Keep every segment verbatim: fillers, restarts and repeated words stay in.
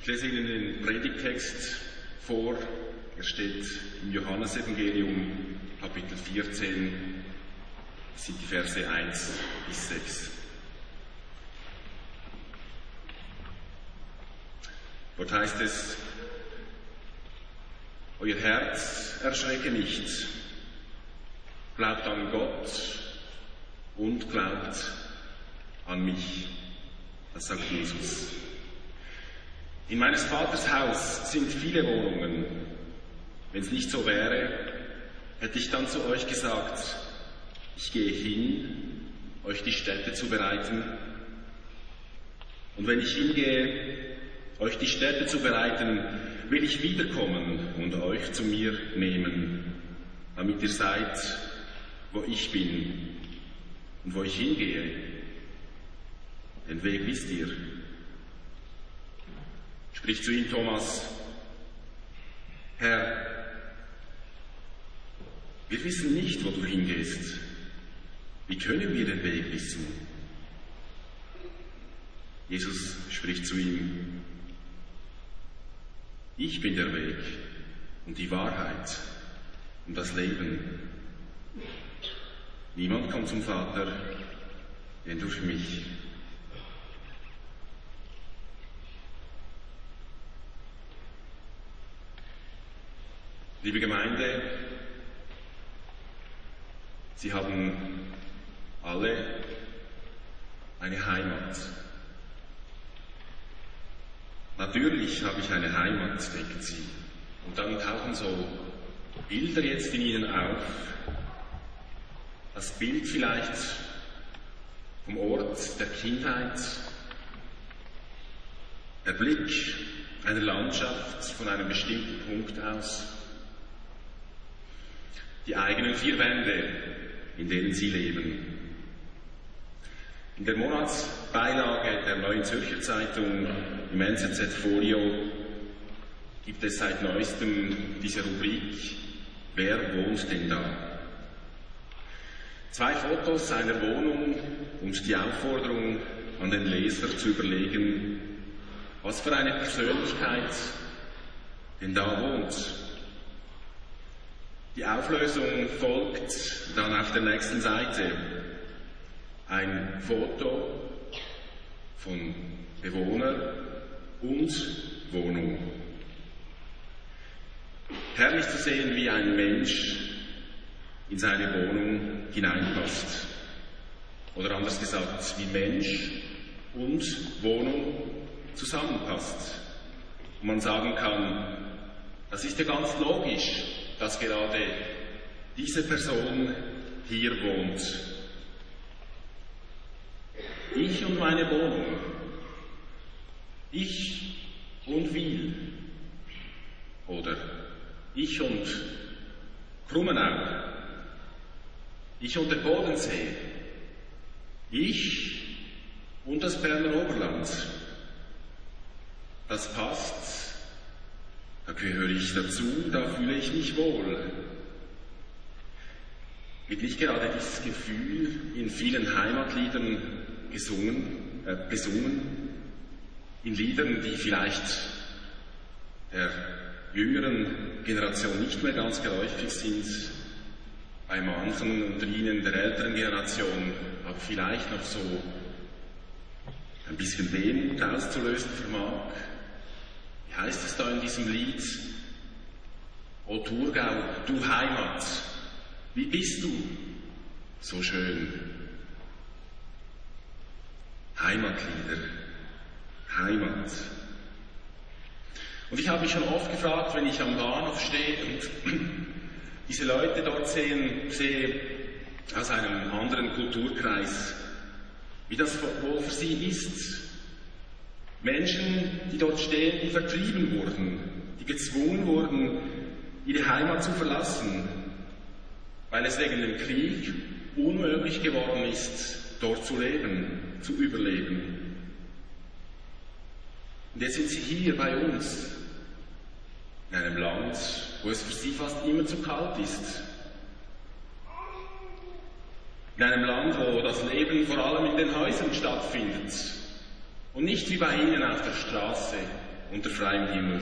lese Ihnen den Predigttext vor. Er steht im Johannesevangelium, Kapitel vierzehn, das sind die Verse eins bis sechs. Dort heißt es: Euer Herz erschrecke nicht, glaubt an Gott und glaubt an mich. Das sagt Jesus. In meines Vaters Haus sind viele Wohnungen. Wenn es nicht so wäre, hätte ich dann zu euch gesagt, ich gehe hin, euch die Stätte zu bereiten. Und wenn ich hingehe, euch die Stätte zu bereiten, will ich wiederkommen und euch zu mir nehmen, damit ihr seid, wo ich bin und wo ich hingehe. Den Weg wisst ihr. Spricht zu ihm Thomas: Herr, wir wissen nicht, wo du hingehst. Wie können wir den Weg wissen? Jesus spricht zu ihm: Ich bin der Weg und die Wahrheit und das Leben. Niemand kommt zum Vater, denn durch mich. Liebe Gemeinde, Sie haben alle eine Heimat. Natürlich habe ich eine Heimat, denken Sie. Und dann tauchen so Bilder jetzt in Ihnen auf. Das Bild vielleicht vom Ort der Kindheit, der Blick einer Landschaft von einem bestimmten Punkt aus, die eigenen vier Wände, in denen Sie leben. In der Monatsbeilage der Neuen Zürcher Zeitung im N Z Z-Folio gibt es seit neuestem diese Rubrik Wer wohnt denn da? Zwei Fotos einer Wohnung und die Aufforderung an den Leser zu überlegen, was für eine Persönlichkeit denn da wohnt. Die Auflösung folgt dann auf der nächsten Seite. Ein Foto von Bewohner und Wohnung. Herrlich zu sehen, wie ein Mensch in seine Wohnung hineinpasst. Oder anders gesagt, wie Mensch und Wohnung zusammenpasst. Und man sagen kann, das ist ja ganz logisch, dass gerade diese Person hier wohnt. Ich und meine Wohnung. Ich und Wil. Oder ich und Krummenau. Ich und der Bodensee. Ich und das Berner Oberland. Das passt. Da gehöre ich dazu, da fühle ich mich wohl. Wird nicht gerade dieses Gefühl in vielen Heimatliedern gesungen, äh, gesungen? In Liedern, die vielleicht der jüngeren Generation nicht mehr ganz geläufig sind, bei manchen unter ihnen der älteren Generation, aber vielleicht noch so ein bisschen Wehmut auszulösen vermag. Wie heißt es da in diesem Lied? O Thurgau, du Heimat, wie bist du so schön? Heimatlieder, Heimat. Und ich habe mich schon oft gefragt, wenn ich am Bahnhof stehe und diese Leute dort sehen, sehe aus einem anderen Kulturkreis, wie das wohl für sie ist. Menschen, die dort stehen, die vertrieben wurden, die gezwungen wurden, ihre Heimat zu verlassen, weil es wegen dem Krieg unmöglich geworden ist, dort zu leben, zu überleben. Und jetzt sind sie hier bei uns, in einem Land, wo es für sie fast immer zu kalt ist. In einem Land, wo das Leben vor allem in den Häusern stattfindet und nicht wie bei Ihnen auf der Straße, unter freiem Himmel.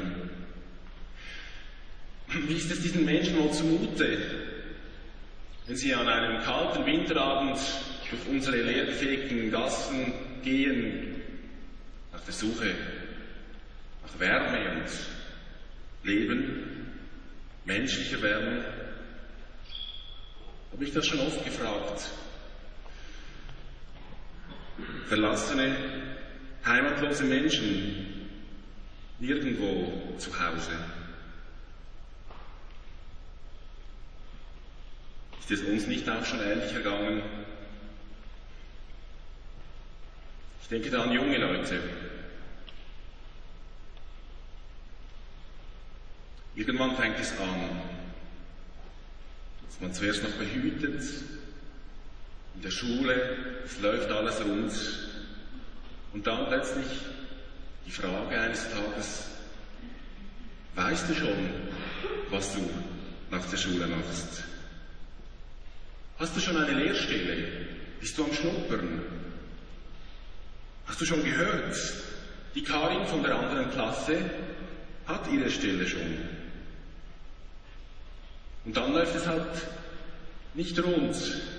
Wie ist es diesen Menschen wohl zumute, wenn sie an einem kalten Winterabend durch unsere leergefegten Gassen gehen, auf der Suche nach Wärme und Leben, menschlicher Wärme? Habe ich das schon oft gefragt. Verlassene, heimatlose Menschen, nirgendwo zu Hause. Ist es uns nicht auch schon ähnlich ergangen? Ich denke da an junge Leute. Irgendwann fängt es an, dass man zuerst noch behütet, in der Schule, es läuft alles rund, und dann plötzlich die Frage eines Tages: Weißt du schon, was du nach der Schule machst? Hast du schon eine Lehrstelle? Bist du am Schnuppern? Hast du schon gehört? Die Karin von der anderen Klasse hat ihre Stelle schon. Und dann läuft es halt nicht rund.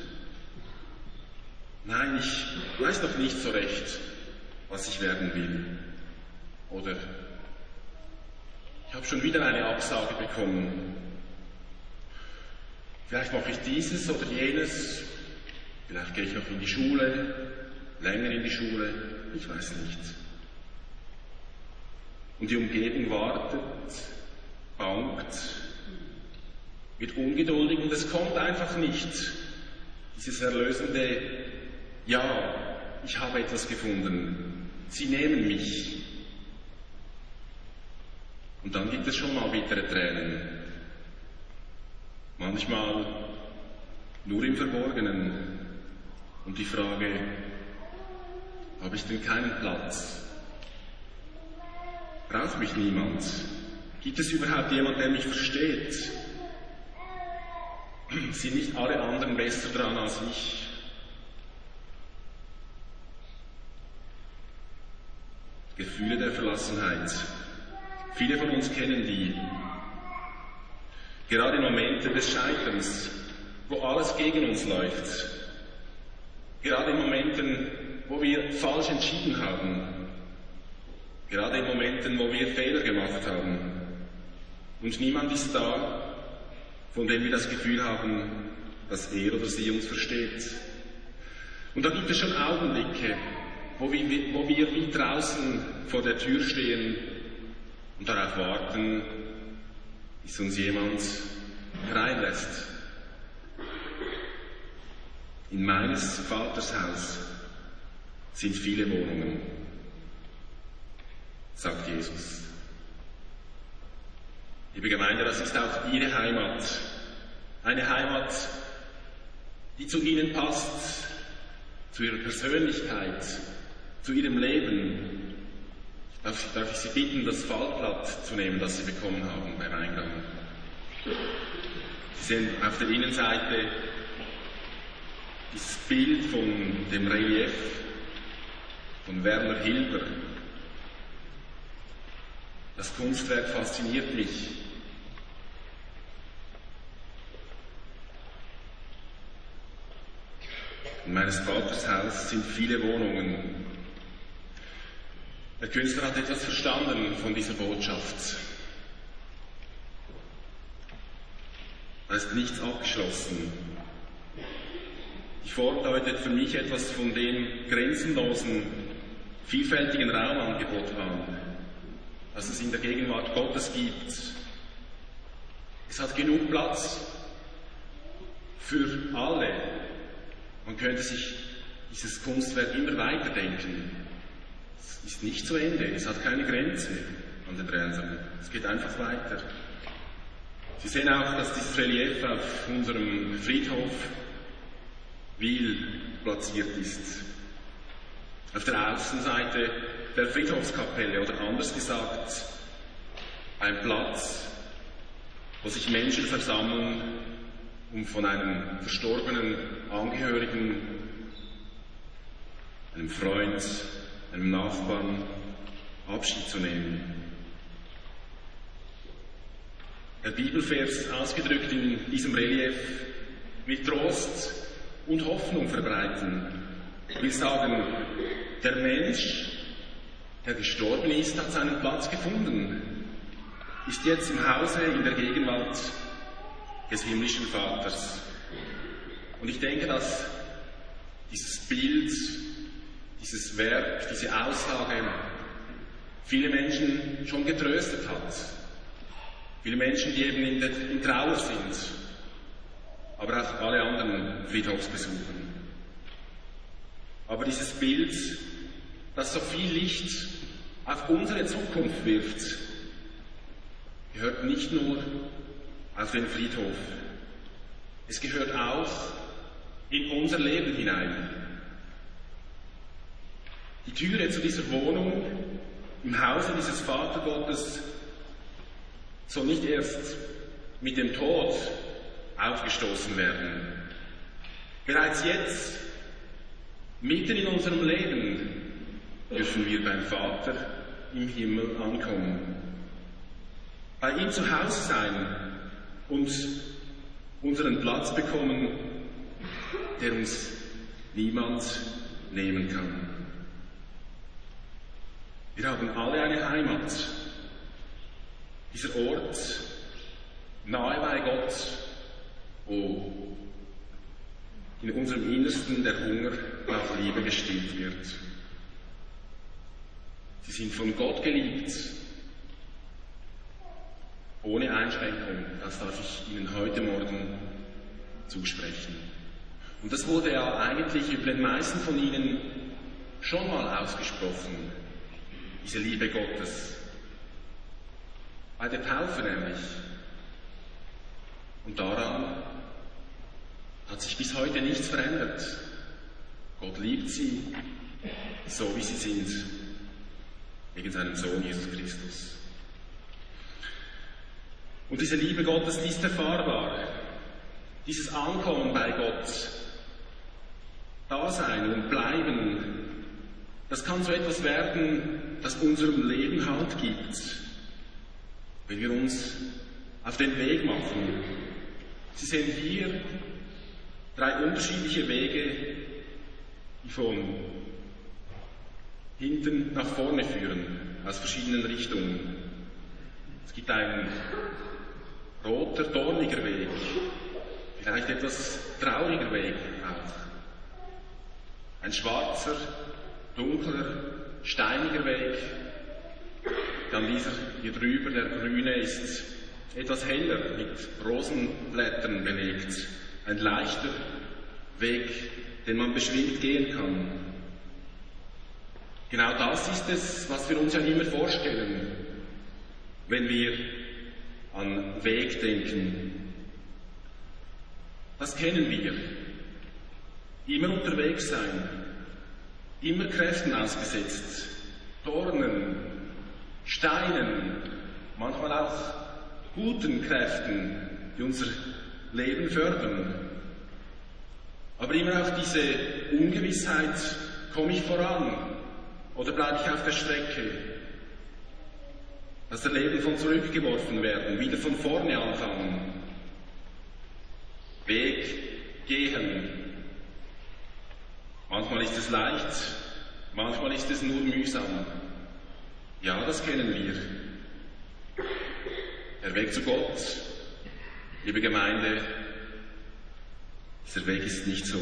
Nein, ich weiß noch nicht so recht, was ich werden will. Oder ich habe schon wieder eine Absage bekommen. Vielleicht mache ich dieses oder jenes. Vielleicht gehe ich noch in die Schule, länger in die Schule. Ich weiß nicht. Und die Umgebung wartet, bangt, wird ungeduldig, und es kommt einfach nicht dieses erlösende: Ja, ich habe etwas gefunden. Sie nehmen mich. Und dann gibt es schon mal bittere Tränen. Manchmal nur im Verborgenen. Und die Frage: Habe ich denn keinen Platz? Braucht mich niemand? Gibt es überhaupt jemand, der mich versteht? Sind nicht alle anderen besser dran als ich? Gefühle der Verlassenheit. Viele von uns kennen die. Gerade in Momenten des Scheiterns, wo alles gegen uns läuft. Gerade in Momenten, wo wir falsch entschieden haben. Gerade in Momenten, wo wir Fehler gemacht haben. Und niemand ist da, von dem wir das Gefühl haben, dass er oder sie uns versteht. Und da gibt es schon Augenblicke, wo wir, wo wir wie draußen vor der Tür stehen und darauf warten, bis uns jemand hereinlässt. In meines Vaters Haus sind viele Wohnungen, sagt Jesus. Liebe Gemeinde, das ist auch Ihre Heimat. Eine Heimat, die zu Ihnen passt, zu Ihrer Persönlichkeit, zu Ihrem Leben. Darf, darf ich Sie bitten, das Faltblatt zu nehmen, das Sie bekommen haben beim Eingang? Sie sehen auf der Innenseite dieses Bild von dem Relief von Werner Hilber. Das Kunstwerk fasziniert mich. In meines Vaters Haus sind viele Wohnungen. Der Künstler hat etwas verstanden von dieser Botschaft. Da ist nichts abgeschlossen. Die Wort deutet für mich etwas von dem grenzenlosen, vielfältigen Raumangebot an, das es in der Gegenwart Gottes gibt. Es hat genug Platz für alle. Man könnte sich dieses Kunstwerk immer weiterdenken. Es ist nicht zu Ende, es hat keine Grenze an den Rändern. Es geht einfach weiter. Sie sehen auch, dass dieses Relief auf unserem Friedhof Wil platziert ist. Auf der Außenseite der Friedhofskapelle, oder anders gesagt, ein Platz, wo sich Menschen versammeln, um von einem verstorbenen Angehörigen, einem Freund, einem Nachbarn Abschied zu nehmen. Der Bibelvers, ausgedrückt in diesem Relief, will Trost und Hoffnung verbreiten. Ich will sagen, der Mensch, der gestorben ist, hat seinen Platz gefunden, ist jetzt im Hause in der Gegenwart des himmlischen Vaters. Und ich denke, dass dieses Bild, dieses Werk, diese Aussage viele Menschen schon getröstet hat. Viele Menschen, die eben in, der, in Trauer sind, aber auch alle anderen Friedhofsbesuchen. Aber dieses Bild, das so viel Licht auf unsere Zukunft wirft, gehört nicht nur auf den Friedhof. Es gehört auch in unser Leben hinein. Die Türe zu dieser Wohnung im Hause dieses Vatergottes soll nicht erst mit dem Tod aufgestoßen werden. Bereits jetzt, mitten in unserem Leben, dürfen wir beim Vater im Himmel ankommen. Bei ihm zu Hause sein und unseren Platz bekommen, der uns niemand nehmen kann. Wir haben alle eine Heimat. Dieser Ort, nahe bei Gott, wo in unserem Innersten der Hunger nach Liebe gestillt wird. Sie sind von Gott geliebt, ohne Einschränkung. Das darf ich Ihnen heute Morgen zusprechen. Und das wurde ja eigentlich über den meisten von Ihnen schon mal ausgesprochen, diese Liebe Gottes. Bei der Taufe nämlich. Und daran hat sich bis heute nichts verändert. Gott liebt sie, so wie sie sind, wegen seinem Sohn Jesus Christus. Und diese Liebe Gottes, die ist erfahrbar. Dieses Ankommen bei Gott, Dasein und Bleiben, das kann so etwas werden, das unserem Leben Halt gibt, wenn wir uns auf den Weg machen. Sie sehen hier drei unterschiedliche Wege, die von hinten nach vorne führen, aus verschiedenen Richtungen. Es gibt einen roter, dorniger Weg, vielleicht etwas trauriger Weg auch. Ein schwarzer, dunkler, steiniger Weg. Dann dieser hier drüber, der grüne, ist etwas heller, mit Rosenblättern belegt. Ein leichter Weg, den man beschwingt gehen kann. Genau das ist es, was wir uns ja immer vorstellen, wenn wir an Weg denken. Das kennen wir. Immer unterwegs sein, immer Kräften ausgesetzt, Dornen, Steinen, manchmal auch guten Kräften, die unser Leben fördern. Aber immer auch diese Ungewissheit, komme ich voran oder bleibe ich auf der Strecke? Dass der Leben von zurückgeworfen werden, wieder von vorne anfangen. Weg gehen. Manchmal ist es leicht, manchmal ist es nur mühsam. Ja, das kennen wir. Der Weg zu Gott, liebe Gemeinde, dieser Weg ist nicht so.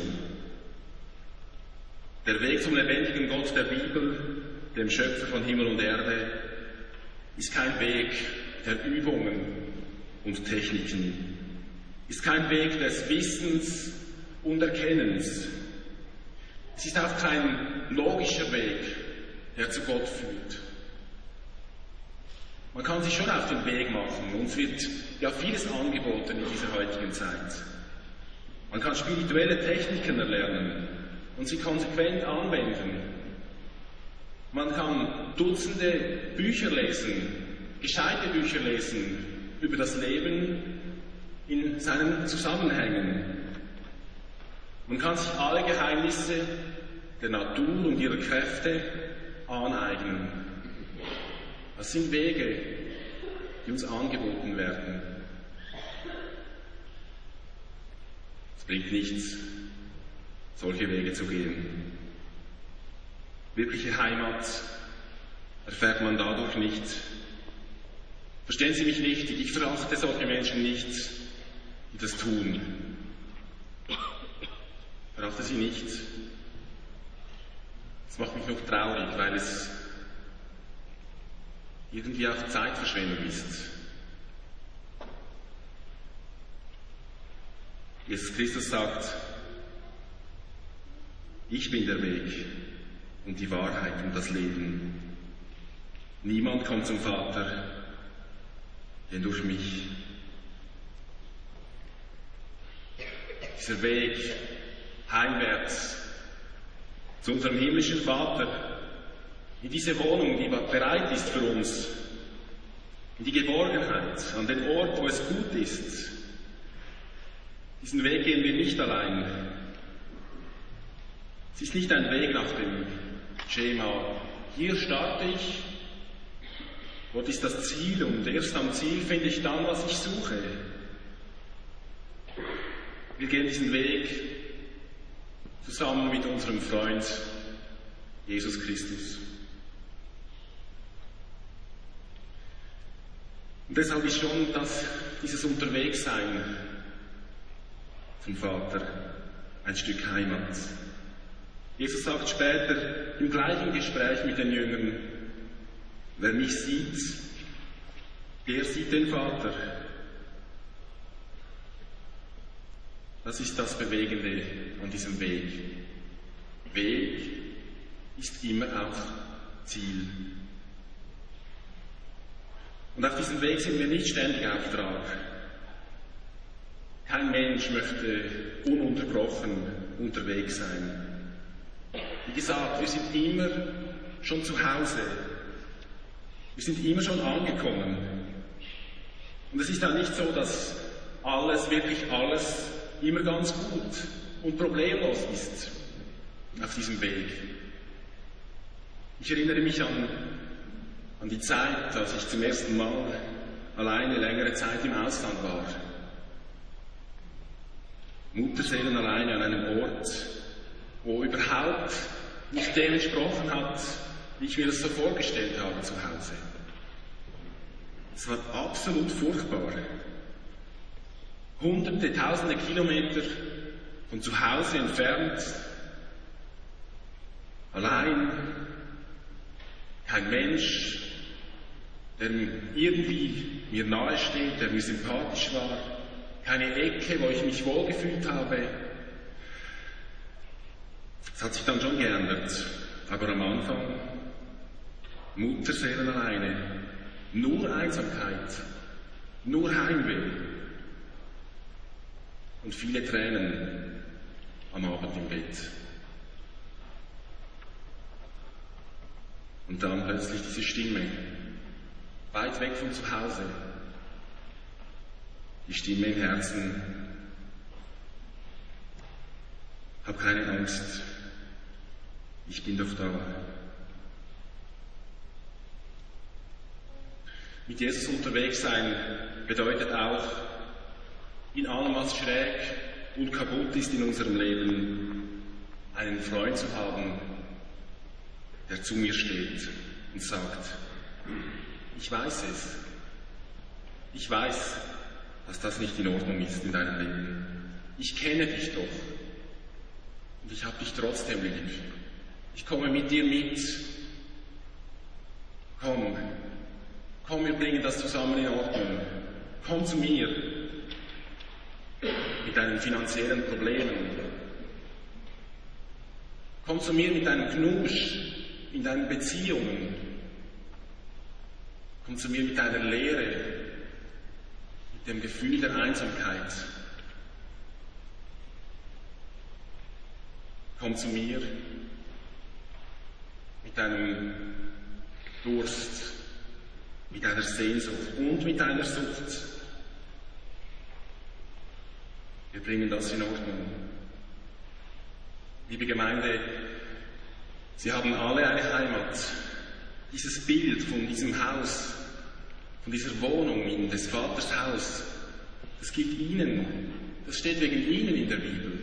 Der Weg zum lebendigen Gott der Bibel, dem Schöpfer von Himmel und Erde, ist kein Weg der Übungen und Techniken, ist kein Weg des Wissens und Erkennens. Es ist auch kein logischer Weg, der zu Gott führt. Man kann sich schon auf den Weg machen. Uns wird ja vieles angeboten in dieser heutigen Zeit. Man kann spirituelle Techniken erlernen und sie konsequent anwenden. Man kann Dutzende Bücher lesen, gescheite Bücher lesen über das Leben in seinen Zusammenhängen. Man kann sich alle Geheimnisse der Natur und ihrer Kräfte aneignen. Das sind Wege, die uns angeboten werden. bringt nichts, solche Wege zu gehen. Wirkliche Heimat erfährt man dadurch nicht. Verstehen Sie mich richtig, ich verachte solche Menschen nicht, die das tun. Ich verachte sie nicht. Das macht mich noch traurig, weil es irgendwie auch Zeitverschwendung ist. Jesus Christus sagt, ich bin der Weg und die Wahrheit und das Leben. Niemand kommt zum Vater, denn durch mich. Dieser Weg heimwärts zu unserem himmlischen Vater, in diese Wohnung, die bereit ist für uns, in die Geborgenheit, an den Ort, wo es gut ist. Diesen Weg gehen wir nicht allein. Es ist nicht ein Weg nach dem Schema, hier starte ich, dort ist das Ziel und erst am Ziel finde ich dann, was ich suche. Wir gehen diesen Weg zusammen mit unserem Freund Jesus Christus. Und deshalb ist schon das, dieses Unterwegssein zum Vater ein Stück Heimat. Jesus sagt später im gleichen Gespräch mit den Jüngern, wer mich sieht, der sieht den Vater. Das ist das Bewegende an diesem Weg. Weg ist immer auch Ziel. Und auf diesem Weg sind wir nicht ständig auf Trab. Kein Mensch möchte ununterbrochen unterwegs sein. Wie gesagt, wir sind immer schon zu Hause. Wir sind immer schon angekommen. Und es ist auch nicht so, dass alles, wirklich alles, immer ganz gut und problemlos ist auf diesem Weg. Ich erinnere mich an, an die Zeit, als ich zum ersten Mal alleine längere Zeit im Ausland war. Mutterseelen alleine an einem Ort, wo überhaupt nicht dem entsprochen hat, wie ich mir das so vorgestellt habe zu Hause. Es war absolut furchtbar. Hunderte, tausende Kilometer von zu Hause entfernt, allein, kein Mensch, der irgendwie mir nahe steht, der mir sympathisch war, keine Ecke, wo ich mich wohlgefühlt habe. Das hat sich dann schon geändert, aber am Anfang Mutterseelen alleine, nur Einsamkeit, nur Heimweh und viele Tränen am Abend im Bett. Und dann plötzlich diese Stimme, weit weg von zu Hause, die Stimme im Herzen, hab keine Angst, ich bin doch da. Mit Jesus unterwegs sein bedeutet auch, in allem, was schräg und kaputt ist in unserem Leben, einen Freund zu haben, der zu mir steht und sagt, ich weiß es. Ich weiß, dass das nicht in Ordnung ist in deinem Leben. Ich kenne dich doch. Und ich habe dich trotzdem lieb. Ich komme mit dir mit. Komm. Komm, wir bringen das zusammen in Ordnung. Komm zu mir. Mit deinen finanziellen Problemen. Komm zu mir mit deinem Knusch in deinen Beziehungen. Komm zu mir mit deiner Leere, mit dem Gefühl der Einsamkeit. Komm zu mir mit deinem Durst, mit deiner Sehnsucht und mit deiner Sucht. Wir bringen das in Ordnung. Liebe Gemeinde, Sie haben alle eine Heimat. Dieses Bild von diesem Haus, von dieser Wohnung in des Vaters Haus, das gibt Ihnen das steht wegen Ihnen in der Bibel.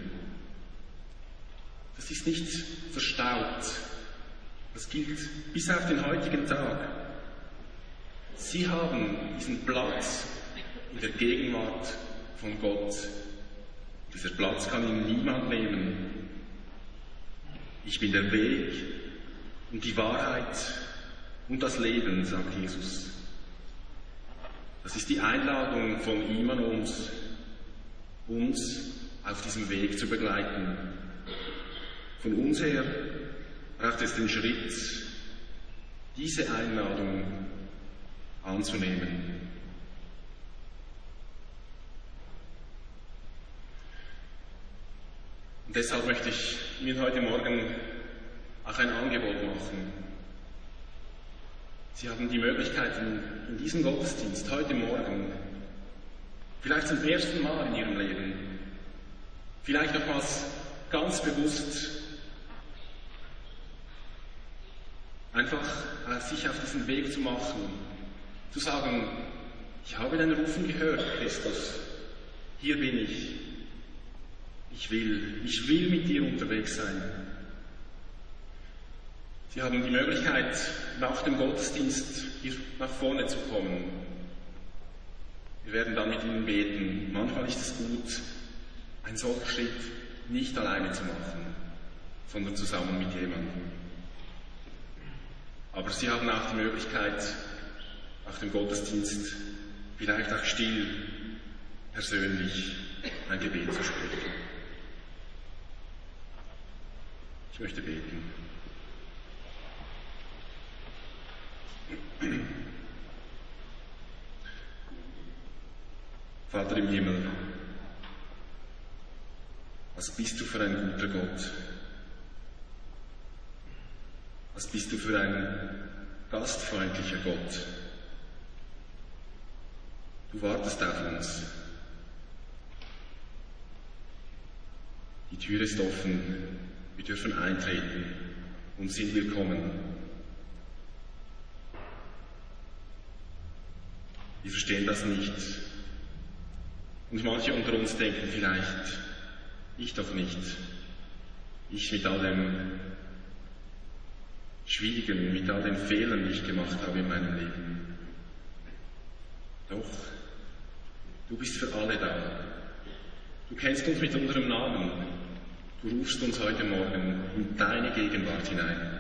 Das ist nicht verstaut. Das gilt bis auf den heutigen Tag. Sie haben diesen Platz in der Gegenwart von Gott. Dieser Platz kann Ihnen niemand nehmen. Ich bin der Weg und die Wahrheit und das Leben, sagt Jesus. Das ist die Einladung von ihm an uns, uns auf diesem Weg zu begleiten. Von uns her braucht es den Schritt, diese Einladung anzunehmen. Und deshalb möchte ich Ihnen heute Morgen auch ein Angebot machen. Sie haben die Möglichkeit, in diesem Gottesdienst heute Morgen, vielleicht zum ersten Mal in Ihrem Leben, vielleicht nochmals ganz bewusst, einfach sich auf diesen Weg zu machen, zu sagen, ich habe dein Rufen gehört, Christus, hier bin ich, ich will, ich will mit dir unterwegs sein. Sie haben die Möglichkeit, nach dem Gottesdienst hier nach vorne zu kommen. Wir werden dann mit Ihnen beten. Manchmal ist es gut, einen solchen Schritt nicht alleine zu machen, sondern zusammen mit jemandem. Aber Sie haben auch die Möglichkeit, nach dem Gottesdienst vielleicht auch still, persönlich ein Gebet zu sprechen. Ich möchte beten. Vater im Himmel, was bist du für ein guter Gott? Was bist du für ein gastfreundlicher Gott? Du wartest auf uns. Die Tür ist offen, wir dürfen eintreten und sind willkommen. Wir verstehen das nicht. Und manche unter uns denken vielleicht, ich doch nicht. Ich mit all dem Schwierigen, mit all den Fehlern, die ich gemacht habe in meinem Leben. Doch, du bist für alle da. Du kennst uns mit unserem Namen. Du rufst uns heute Morgen in deine Gegenwart hinein.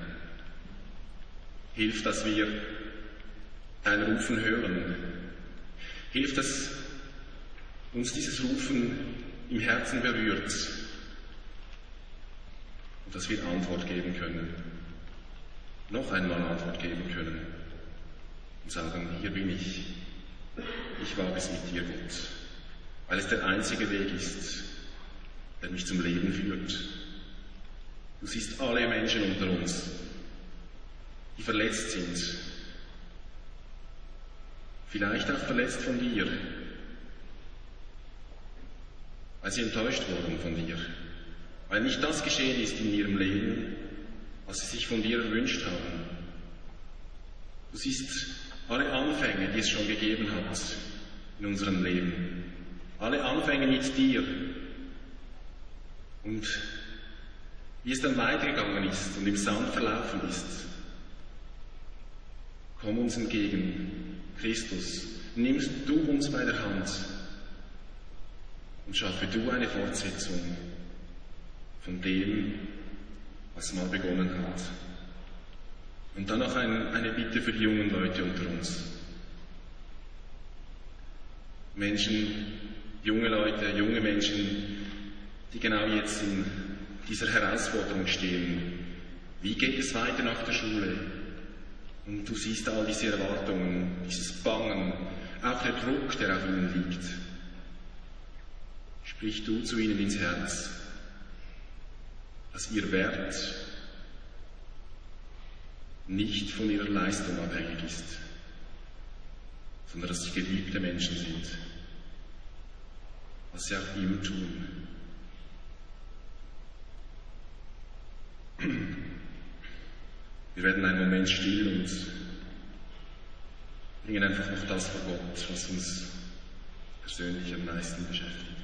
Hilf, dass wir dein Rufen hören. Hilf, dass uns dieses Rufen im Herzen berührt und dass wir Antwort geben können, noch einmal Antwort geben können und sagen, hier bin ich, ich wage es mit dir, Gott, weil es der einzige Weg ist, der mich zum Leben führt. Du siehst alle Menschen unter uns, die verletzt sind, vielleicht auch verletzt von dir, weil sie enttäuscht wurden von dir, weil nicht das geschehen ist in ihrem Leben, was sie sich von dir erwünscht haben. Du siehst alle Anfänge, die es schon gegeben hat in unserem Leben, alle Anfänge mit dir und wie es dann weitergegangen ist und im Sand verlaufen ist. Komm uns entgegen, Christus, nimmst du uns bei der Hand und schaffe du eine Fortsetzung von dem, was mal begonnen hat. Und dann noch ein, eine Bitte für die jungen Leute unter uns. Menschen, junge Leute, junge Menschen, die genau jetzt in dieser Herausforderung stehen. Wie geht es weiter nach der Schule? Und du siehst all diese Erwartungen, dieses Bangen, auch der Druck, der auf ihnen liegt. Sprich du zu ihnen ins Herz, dass ihr Wert nicht von ihrer Leistung abhängig ist, sondern dass sie geliebte Menschen sind, was sie auch ihm tun. Wir werden einen Moment still und bringen einfach noch das vor Gott, was uns persönlich am meisten beschäftigt.